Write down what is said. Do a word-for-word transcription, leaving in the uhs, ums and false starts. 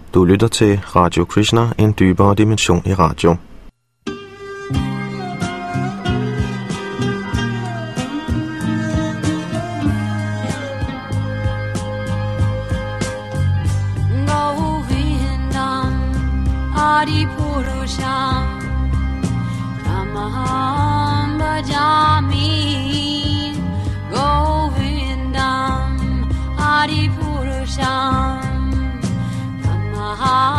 Du lytter til Radio Krishna, en dybere dimension i radio. Hari